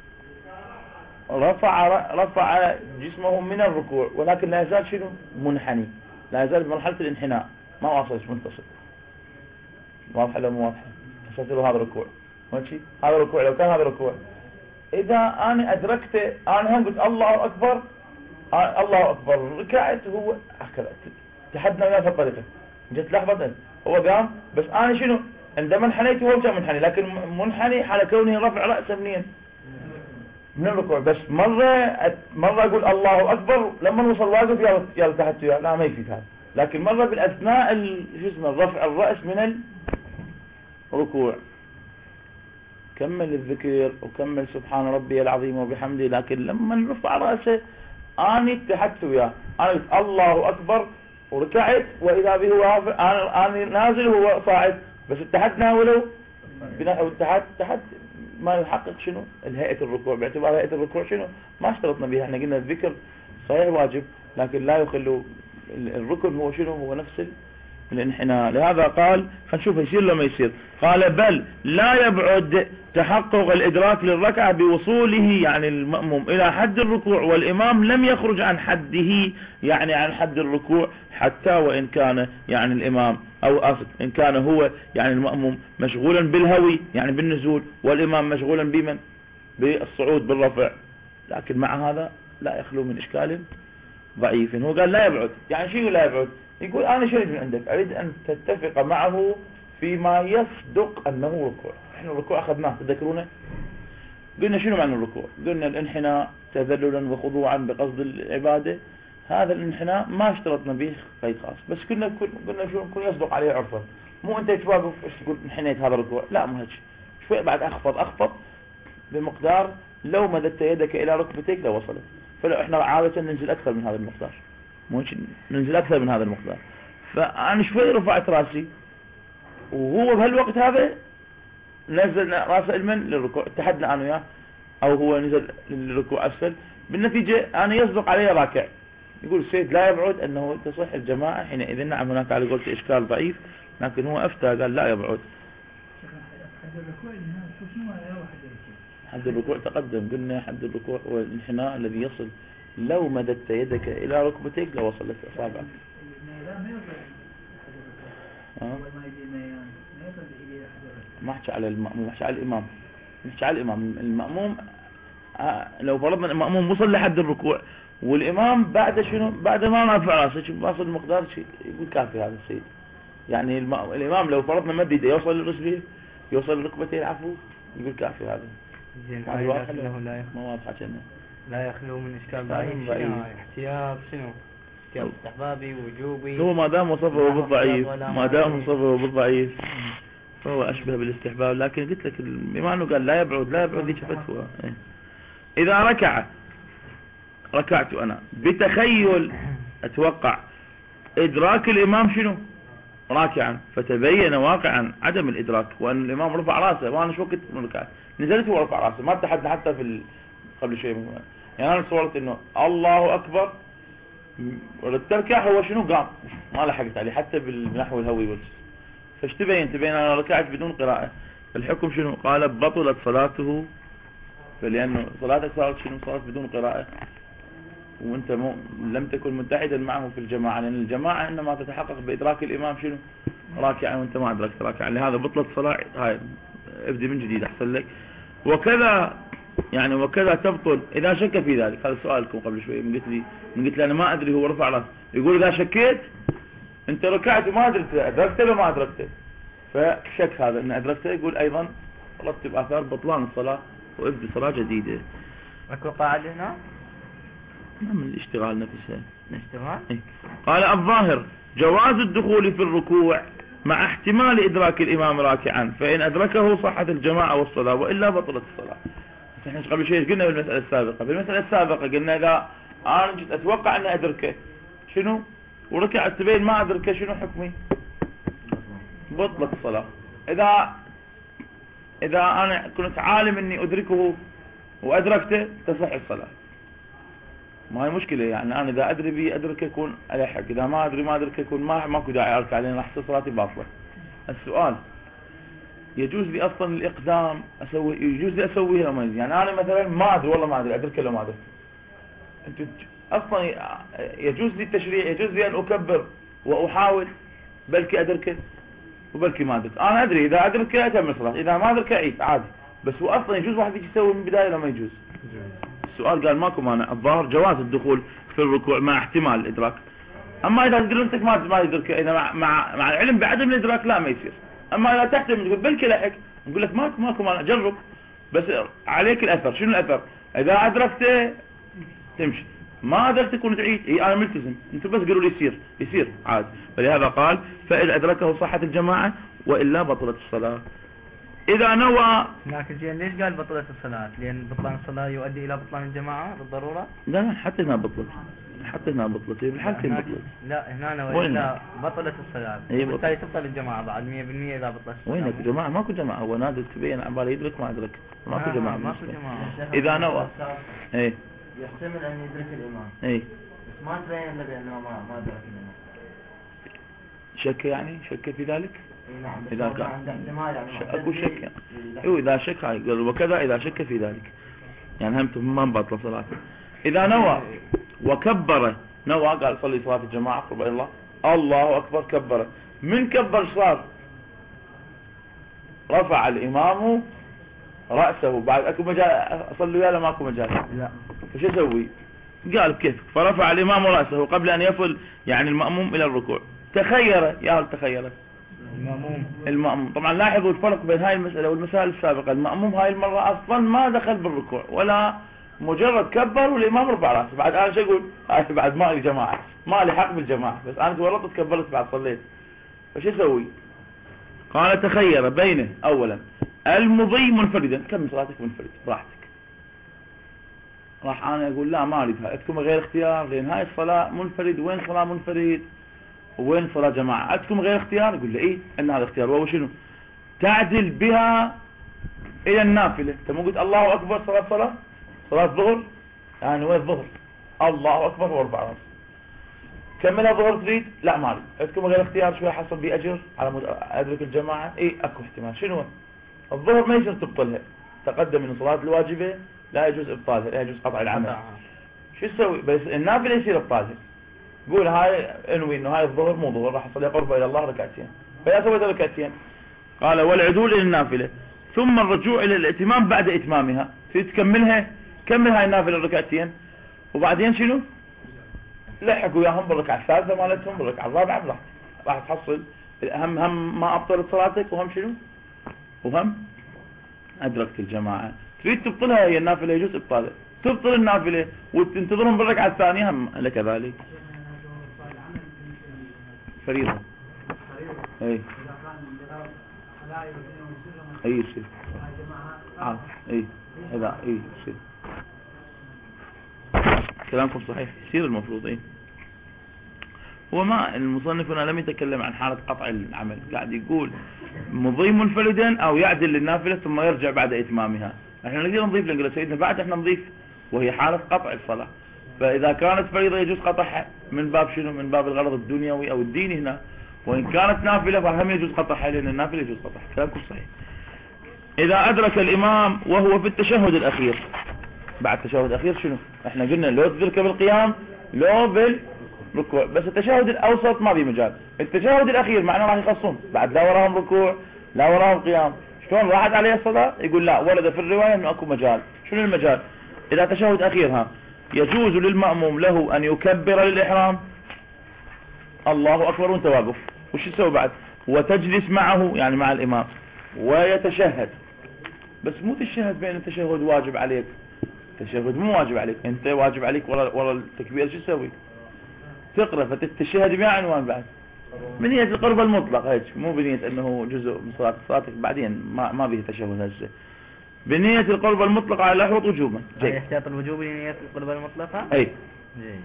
رفع رفع جسمه من الركوع ولكن لا يزال شنو منحني، لا يزال بمرحله الانحناء ما واصلش منتصف، واضح ولا مو واضح؟ له هذا ركوع ماشي، هذا ركوع لو كان هذا ركوع، اذا انا ادركت انا هم قلت الله اكبر الله اكبر ركعت هو هكذا تحدنا وياه في الطريقه، جت لحظه هو قام بس انا شنو عندما انحنيت هو كان منحني، لكن منحني حال كونه رفع راسه منين من الركوع، بس مرة مرة اقول الله اكبر لما نوصل واقف يلا تحت يا لا ما يفيد هذا، لكن مرة بالاثناء شو اسمه رفع الراس من الركوع كمل الذكر وكمل سبحان ربي العظيم وبحمده، لكن لما نرفع راسه اني اتحدت وياه، انا قلت الله اكبر وركعت واذا به هو انا انا نازل وهو صاعد، بس اتحدنا ولو بنحو اتحد تحت ما يحقق شنو الهيئة الركوع، باعتبار هيئة الركوع شنو ما اشترطنا بها، احنا قلنا الذكر صحيح واجب لكن لا يخلو الركن هو شنو هو نفس الانحناء. لهذا قال خلينا يصير لما يصير، قال بل لا يبعد تحقق الإدراك للركعة بوصوله يعني المأموم إلى حد الركوع والإمام لم يخرج عن حده يعني عن حد الركوع، حتى وإن كان يعني الإمام أو أصل إن كان هو يعني المأموم مشغولا بالهوي يعني بالنزول والإمام مشغولا بمن بالصعود بالرفع، لكن مع هذا لا يخلو من إشكال ضعيف. هو قال لا يبعد، يعني شيء لا يبعد؟ يقول أنا شريد من عندك، أريد أن تتفق معه فيما يصدق أنه ركوع. إحنا الركوع أخذناه تذكرونه، قلنا شنو معنى الركوع؟ قلنا الانحناء تذللا وخضوعا بقصد العبادة. هذا الانحناء ما اشترطنا به قيد خاص، بس كنا قلنا شو كنا يصدق عليه عرفا. مو انت تواقف ايش تقول انحنيت هذا الركوع، لا مو هيك، شوي بعد اخفض اخفض بمقدار لو مددت يدك الى ركبتك لوصلت. فلو احنا عادة ننزل اكثر من هذا المقدار، مو ننزل اكثر من هذا المقدار. فانا شوي رفعت راسي، وهو بهالوقت هذا نزل راسه المن للركوع، اتحدنا انا وياه، او هو نزل للركوع اسفل. بالنتيجة انا يصدق علي راكع. يقول السيد لا يبعد انه تصح الجماعة حينئذ. نعم هناك على قولة اشكال ضعيف، لكن هو افتى قال لا يبعد. حد الركوع شو شنو يا واحد حد الركوع تقدم، قلنا حد الركوع هو الانحناء الذي يصل لو مددت يدك الى ركبتك لوصلت اصابعك. لا ما يوصل اه ما يجي ميان ما يوصل الى حد ما احكي على المأموم، احكي على الامام. احكي على الامام. المأموم آه لو فرضنا المأموم وصل لحد الركوع والامام بعد شنو بعد ما رفع راسه شوف واصل مقدار شيء، يقول كافي هذا السيد. يعني الم... الامام لو فرضنا مد يده يوصل للرسلين يوصل لركبتين العفو، يقول كافي هذا. زين هذا هاي واضح له لا ما واضحه كنا لا يخلو من اشكال ضعيف. ضعيف. شنو هاي؟ احتياط شنو؟ احتياط استحبابي وجوبي. هو ما دام وصفه لا بالضعيف، ولا ما دام ما وصفه بالضعيف فهو اشبه بالاستحباب. لكن قلت لك بما انه قال لا يبعد لا يبعد ذيك فتوى. إيه. اذا ركع ركعت انا بتخيل اتوقع ادراك الامام شنو راكعا، فتبين واقعا عدم الادراك، وان الامام رفع راسه وانا شو وقت من ركعت نزلت هو رفع راسه. ما اتحدنا حتى في ال... قبل شوي. يعني انا صورت انه الله اكبر والتركع هو شنو قام ما لحقت عليه حتى بالنحو الهوي والجسم. فايش تبين؟ تبين انا ركعت بدون قراءة. الحكم شنو؟ قال بطلت صلاته، فلانه صلاتك صارت شنو؟ صارت بدون قراءة، وانت مو لم تكن متحدا معه في الجماعة، لان الجماعة انما تتحقق بادراك الامام شنو راكعا وانت ما ادركت راكعا. لهذا بطلت صلاة. هاي ابدي من جديد احسن لك. وكذا يعني وكذا تبطل اذا شك في ذلك. هذا سؤالكم قبل شوي من قلت لي من قلت لي انا ما ادري هو رفع راسه. يقول اذا شكيت انت ركعت وما ادركت ادركته ولا ما ادركته، فشك هذا ان ادركته يقول ايضا رتب اثار بطلان الصلاة وابدي صلاة جديدة. اكو قاعدة هنا من الاشتغال نفسها نشتغل. إيه؟ قال الظاهر جواز الدخول في الركوع مع احتمال ادراك الامام راكعا، فان ادركه صحت الجماعة والصلاة والا بطلت الصلاة. احنا قبل شيء قلنا بالمسألة السابقة بالمسألة السابقة قلنا اذا انا جيت اتوقع ان ادركه شنو وركعت تبين ما ادركه شنو حكمي؟ بطلت الصلاة. اذا اذا انا كنت عالم اني ادركه وادركته تصح الصلاة، ما هي مشكلة. يعني انا اذا ادري بي ادركه يكون الحق، اذا ما ادري ما ادركه يكون ما ماكو داعي اركع لان راح تصير صلاتي باطلة. السؤال يجوز لي اصلا الاقدام اسوي يجوز لي اسويها ما يجوز؟ يعني انا مثلا ما ادري والله ما ادري ادركه ولا ما ادري، انت اصلا يجوز لي التشريع يجوز لي ان اكبر واحاول بلكي ادركه وبلكي ما ادرك. انا ادري اذا ادركه اكمل صلاتي، اذا ما ادركه اعيد عادي. بس هو اصلا يجوز واحد يجي يسوي من البدايه ولا ما يجوز؟ السؤال قال ماكو مانع. الظاهر جواز الدخول في الركوع مع احتمال الادراك. اما اذا تقول انت ما ما يدركه اذا مع مع, مع العلم بعدم الادراك لا ما يصير. اما اذا تحتمل تقول بلكي لحق نقول لك ماكو ماكو مانع جرب، بس عليك الاثر. شنو الاثر؟ اذا ادركته تمشي، ما ادركت تكون تعيد. اي انا ملتزم، انتم بس قالوا لي يصير يصير عاد. فلهذا قال فإذا ادركه صحت الجماعة والا بطلت الصلاة. اذا نوى لكن زين ليش قال بطلت الصلاة؟ لان بطلان الصلاة يؤدي الى بطلان الجماعة بالضرورة. لا لا حتى هنا بطلت، حتى هنا بطلت بالحالتين بطلت. لا هنا وإلا بطلت الصلاة وبالتالي تبطل الجماعة بعد مية بالمية اذا بطلت الصلاة. وينك جماعة؟ ماكو جماعة. هو نادر تبين عبالي يدرك ما ادرك ماكو جماعة. ماكو جماعة. اذا نوى ايه يحتمل ان يدرك الامام ايه بس ما تبين له بانه ما ما ادرك الامام. شك يعني شك في ذلك. اي نعم بس إذا هو كان عنده احتمال يعني اكو شك يعني. ايوه اذا شك هاي قال وكذا اذا شك في ذلك يعني هم ما بطل صلاته. اذا نوى وكبر نوى قال صلي صلاة الجماعة قرب الى الله الله اكبر كبر. من كبر صار رفع الامام رأسه بعد اكو مجال اصلي وياه لا ماكو مجال؟ لا. فش اسوي؟ قال بكيفك. فرفع الإمام رأسه قبل أن يصل يعني المأموم إلى الركوع. تخير، يا هل تخير المأموم المأموم. طبعا لاحظوا الفرق بين هاي المسألة والمسائل السابقة. المأموم هاي المرة أصلا ما دخل بالركوع ولا مجرد كبر والإمام رفع رأسه. بعد أنا شو أقول؟ هاي بعد ما لي جماعة، ما لي حق بالجماعة، بس أنا تورطت كبرت بعد صليت، فش يسوي؟ قال تخير بينه أولا المضي منفردا، كمل صلاتك منفرد براحتك. راح أنا أقول لا ما أريدها، أكتم غير اختيار، لأن هاي الصلاة منفرد. وين صلاة منفرد وين صلاة جماعة؟ أكتم غير اختيار. يقول لي إيه أن هذا اختيار، وهو شنو؟ تعدل بها إلى النافلة. أنت مو قلت الله أكبر صلاة صلاة صلاة ظهر، يعني وين الظهر؟ الله أكبر وارفع رأسك. كملها ظهر تريد؟ لا ما أريد، أكتم غير اختيار شوي حصل بي أجر على مد... أدرك الجماعة. إيه أكو احتمال. شنو الظهر ما يصير تبطلها، تقدم من الصلاة الواجبة لا يجوز إبطالها، لا يجوز قطع العمل. شو تسوي؟ بس النافلة يصير إبطالها. قول هاي انوي انه هاي الظهر مو ظهر، راح اصلي قربة الى الله ركعتين، فيا سويت ركعتين. قال والعدول الى النافلة ثم الرجوع الى الائتمام بعد اتمامها. تريد تكملها، كمل هاي النافلة الركعتين وبعدين شنو؟ لحق وياهم بالركعة الثالثة مالتهم بالركعة الرابعة، راح راح تحصل الاهم هم ما ابطلت صلاتك، وهم شنو؟ وهم ادركت الجماعة. تريد تبطلها هي النافلة يجوز ابطالها، تبطل النافلة وتنتظرهم بالركعة الثانية هم لك ذلك. فريضة اي اي شيء اه اي هذا اي شيء كلامكم صحيح، يصير المفروض. اي هو ما المصنف هنا لم يتكلم عن حالة قطع العمل، قاعد يقول مضي منفردا او يعدل للنافلة ثم يرجع بعد اتمامها. احنا نقدر نضيف لنقول سيدنا بعد احنا نضيف وهي حالة قطع الصلاة. فاذا كانت فريضة يجوز قطعها من باب شنو؟ من باب الغرض الدنيوي او الديني هنا. وان كانت نافلة فهم يجوز قطعها لان النافلة يجوز قطعها. كلامكم صحيح. اذا ادرك الامام وهو في التشهد الاخير، بعد التشهد الاخير شنو؟ احنا قلنا لو تدرك بالقيام لو بالركوع، بس التشهد الاوسط ما في مجال. التشهد الاخير معناه راح يخصون بعد لا وراهم ركوع لا وراهم قيام. شلون راحت عليه الصلاة؟ يقول لا، ورد في الرواية انه اكو مجال. شنو المجال؟ اذا تشهد اخيرها يجوز للمأموم له ان يكبر للاحرام الله اكبر وانت واقف، وش يسوي بعد؟ وتجلس معه يعني مع الامام ويتشهد. بس مو تشهد بين التشهد واجب عليك، التشهد مو واجب عليك، انت واجب عليك ورا ورا التكبير شو تسوي؟ تقرا فتتشهد بها عنوان بعد بنية القرب المطلق هيك، مو بنية انه جزء من صلاة صلاتك بعدين ما ما به تشهد هسه، بنية القرب المطلق على الاحوط وجوبا. جاي احتياط الوجوب بنية القرب المطلقة. اي جاي.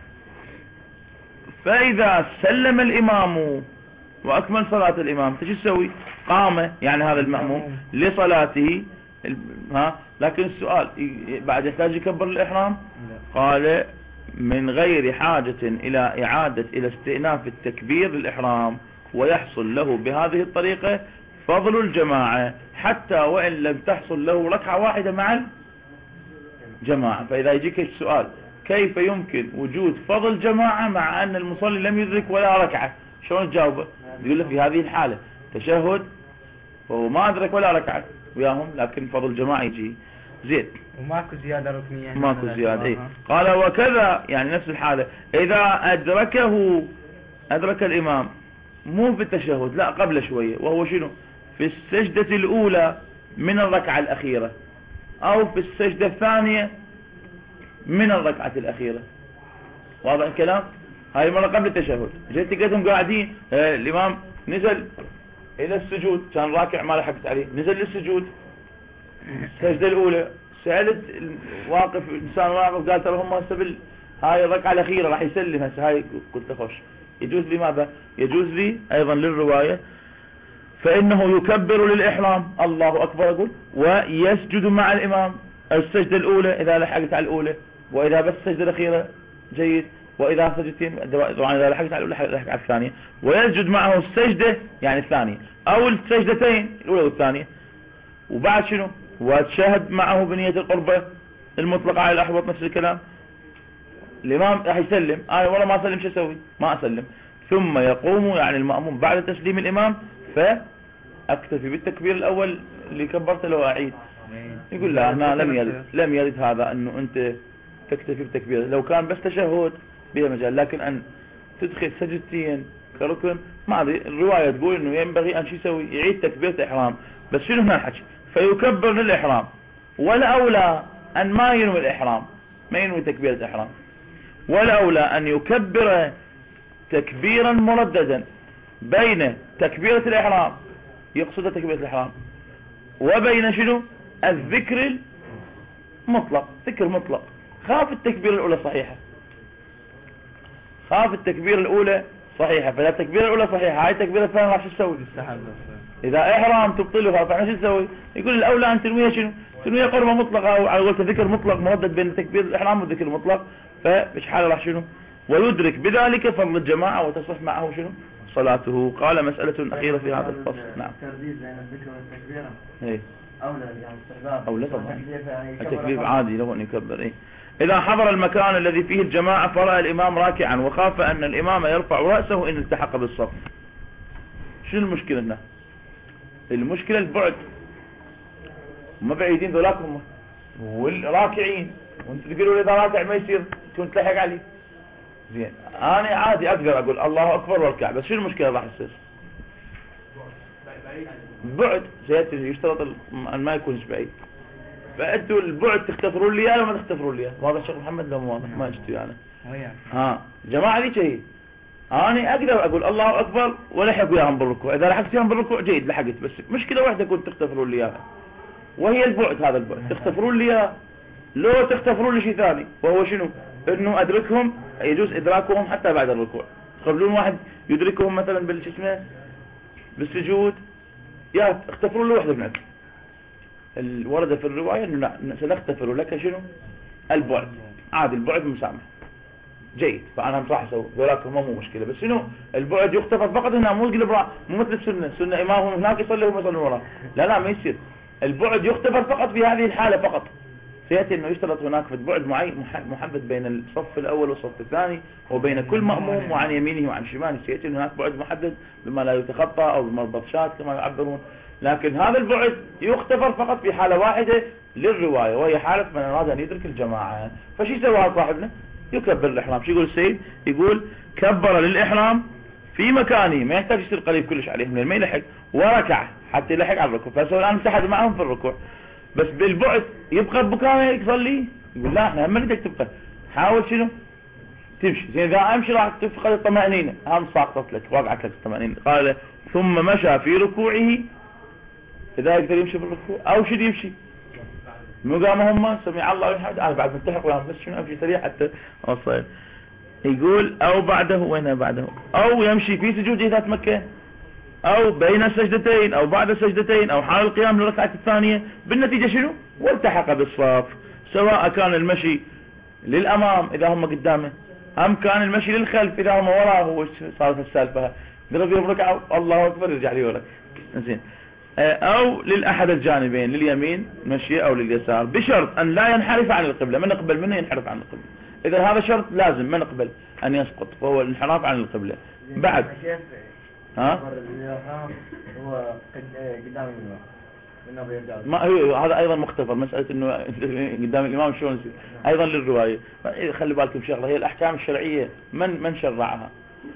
فاذا سلم الامام واكمل صلاة الامام تشو تسوي؟ قام يعني هذا المأموم لصلاته ها. لكن السؤال بعد يحتاج يكبر الاحرام؟ قال من غير حاجة الى اعادة الى استئناف التكبير للاحرام، ويحصل له بهذه الطريقة فضل الجماعة حتى وان لم تحصل له ركعة واحدة مع الجماعة. فاذا يجيك السؤال كيف يمكن وجود فضل جماعة مع ان المصلي لم يدرك ولا ركعة، شلون تجاوبه؟ يقول له في هذه الحالة تشهد وهو ما أدرك ولا ركعة وياهم، لكن فضل جماعة يجي زين وماكو زيادة ركنية، ماكو زيادة. ايه قال وكذا يعني نفس الحالة إذا أدركه أدرك الإمام مو في التشهد لا قبل شوية، وهو شنو؟ في السجدة الأولى من الركعة الأخيرة أو في السجدة الثانية من الركعة الأخيرة. واضح الكلام؟ هاي مرة قبل التشهد جيت لقيتهم قاعدين آه الإمام نزل إلى السجود، كان راكع ما لحقت عليه، نزل للسجود السجدة الأولى، سألت واقف إنسان واقف قال ترى هم هسه هاي الركعة الأخيرة راح يسلم هسه هاي. قلت خوش يجوز لي ماذا؟ يجوز لي أيضا للرواية فإنه يكبر للإحرام الله أكبر أقول ويسجد مع الإمام السجدة الأولى إذا لحقت على الأولى، وإذا بس السجدة الأخيرة جيد، وإذا سجدتين طبعا إذا لحقت على الأولى لحقت على الثانية، ويسجد معه السجدة يعني الثانية أو السجدتين الأولى والثانية. وبعد شنو؟ وتشهد معه بنية القربة المطلقة على الأحوط نفس الكلام. الإمام راح يسلم، أنا والله ما أسلم شو أسوي؟ ما أسلم، ثم يقوم يعني المأموم بعد تسليم الإمام فأكتفي بالتكبير الأول اللي كبرت له أعيد. يقول لا أنا لم يرد لم يرد هذا أنه أنت تكتفي بتكبيرة. لو كان بس تشهد بها مجال، لكن أن تدخل سجدتين كركن ما أدري. الرواية تقول إنه ينبغي أن شو يسوي؟ يعيد تكبيرة الإحرام. بس شنو هنا الحكي؟ فيكبر للإحرام، والأولى أن ما ينوي الإحرام، ما ينوي تكبيرة الإحرام، والأولى أن يكبر تكبيرا مرددا بين تكبيرة الإحرام، يقصد تكبيرة الإحرام، وبين شنو؟ الذكر المطلق، ذكر مطلق. خاف التكبير الأولى صحيحة، خاف التكبير الأولى صحيحة، فإذا التكبير الأولى صحيحة هاي التكبيرة الثانية راح شو تسوي؟ إذا إحرام تبطلها، فاحنا شو نسوي؟ يقول الأولى أن تنويها شنو؟ تنويها قربة مطلقة، أو على قولة ذكر مطلق مردد بين تكبير الإحرام والذكر المطلق. فمش حاله راح شنو؟ ويدرك بذلك فضل الجماعة وتصح معه شنو؟ صلاته. قال مسألة أخيرة في هذا الفصل. نعم. الترديد بين الذكر والتكبيرة إيه. أولى يعني استحباب. أولى طبعا. التكبير عادي له أن يكبر. إيه. إذا حضر المكان الذي فيه الجماعة فرأى الإمام راكعا وخاف أن الإمام يرفع رأسه إن التحق بالصف. شنو المشكلة هنا؟ المشكلة البعد، ما بعيدين ذولاكم والراكعين، وانت تقولوا لي إذا راكع ما يصير تكون تلحق عليه. زين أنا عادي أقدر أقول الله أكبر واركع، بس شنو المشكلة راح يصير؟ بعد سيأتي يشترط أن ما يكونش بعيد. فأنتوا البعد تختفرون لي ولا ما تختفرون لي؟ واضح شيخ محمد؟ لا مو واضح، ما اشتري أنا. ها جماعة لي شيء أنا أقدر أقول الله أكبر ولحق وياهم بالركوع. إذا لحقت وياهم بالركوع جيد لحقت، بس مشكلة واحدة كنت تختفرون لي إياها، وهي البعد. هذا البعد تختفرون لي إياه، لو تختفرون لي شيء ثاني وهو شنو؟ إنه أدركهم، يجوز إدراكهم حتى بعد الركوع. تقبلون واحد يدركهم مثلا بالجسم بالسجود، يا اختفرون له واحدة من عندك. الورد في الرواية إنه سنختفر لك شنو؟ البعد عادي، البعد مسامح جيد، فأنا راح أسوي ولكن ما مو مشكلة. بس شنو البعد يختفر فقط هنا، مو قلب راح، مو مثل السنة. السنة إمامهم هناك يصلي وهم يصلون وراه، لا لا ما يصير. البعد يختفر فقط في هذه الحالة فقط. سيأتي أنه يشترط هناك في البعد معين محدد بين الصف الأول والصف الثاني وبين كل مأموم وعن يمينه وعن شماله. سيأتي هناك بعد محدد بما لا يتخطى أو بالمربطشات كما يعبرون. لكن هذا البعد يختفر فقط في حالة واحدة للرواية، وهي حالة من أراد أن يدرك الجماعة. فشي سوى صاحبنا؟ يكبر الإحرام. شو يقول السيد؟ يقول كبر للإحرام في مكانه، ما يحتاج يصير قريب كلش عليه من ما يلحق، وركع حتى يلحق على الركوع. فسوى الآن مسحد معهم في الركوع، بس بالبعد يبقى بمكانه يصلي. يقول لا احنا هم نريدك تبقى، حاول شنو تمشي. زين إذا أمشي راح تفقد الطمأنينة، هم ساقطت لك، وقعت لك الطمأنينة. قال ثم مشى في ركوعه، إذا يقدر يمشي في الركوع أو شد يمشي مقام هم سمع الله والحمد. أنا بعد متحق وياهم، بس شنو أمشي سريع حتى أوصل. يقول أو بعده، وين بعده؟ أو يمشي في سجود إذا تمكن، أو بين السجدتين، أو بعد السجدتين، أو حال القيام للركعة الثانية. بالنتيجة شنو؟ والتحق بالصف، سواء كان المشي للأمام إذا هم قدامه، أم كان المشي للخلف إذا هم وراه. صارت السالفة ضرب يوم ركعة الله أكبر يرجع لي ورا. زين أو للأحد الجانبين، لليمين مشي أو لليسار، بشرط أن لا ينحرف عن القبلة. ما نقبل منه ينحرف عن القبلة، إذا هذا شرط لازم ما نقبل أن يسقط، وهو الانحراف عن القبلة. بعد ها هو قدام الإمام، ما هو هذا أيضا مختبر، مسألة إنه قدام الإمام شلون يصير أيضا للرواية. خلي بالكم شغلة، هي الأحكام الشرعية من من شرعها؟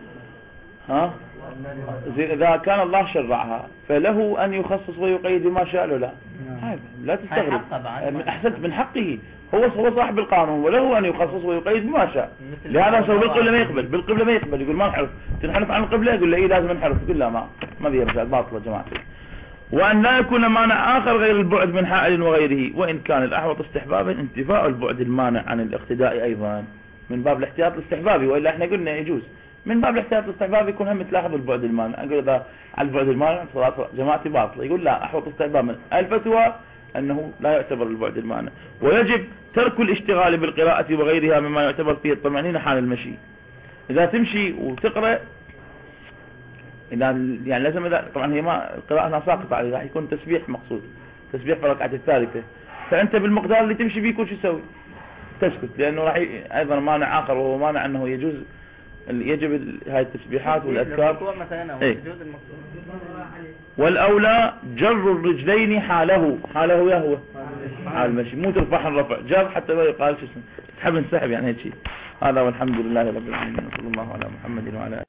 ها زين إذا كان الله شرعها فله أن يخصص ويقيد ما شاء له. لا هذا لا تستغرب، أحسنت من حقه، هو هو صاحب القانون وله أن يخصص ويقيد ما شاء. لهذا سوى بالقبلة ما يقبل، بالقبلة ما يقبل، يقول ما نحرف. تنحرف عن القبلة يقول له إيه لازم نحرف، يقول لا ما ما بيرجع، باطلة جماعة. وأن لا يكون مانع آخر غير البعد من حائل وغيره، وإن كان الأحوط استحبابا انتفاء البعد المانع عن الاقتداء أيضا من باب الاحتياط الاستحبابي، وإلا احنا قلنا يجوز من باب الاحتياط الاستحبابي يكون هم تلاحظ البعد المانع. أقول إذا على البعد المانع صلاة جماعتي باطلة، يقول لا أحوط استحبابا الفتوى أنه لا يعتبر البعد المانع. ويجب ترك الاشتغال بالقراءة وغيرها مما يعتبر فيه الطمأنينة حال المشي. إذا تمشي وتقرأ إذا يعني لازم، إذا طبعا هي ما القراءة هنا ساقطة عليه، راح يكون تسبيح مقصود، تسبيح في الركعة الثالثة، فأنت بالمقدار اللي تمشي بيه كل شيء تسوي تسكت، لأنه راح أيضا مانع آخر، وهو مانع أنه يجوز يجب هاي التسبيحات والأذكار. إيه؟ والأولى جر الرجلين حاله، حاله يهوى حال المشي، مو ترفعها الرفع، جر حتى لا يقال شو اسمه نسحب نسحب يعني هيك شيء. هذا والحمد لله رب العالمين، صلى الله على محمد وعلى آله.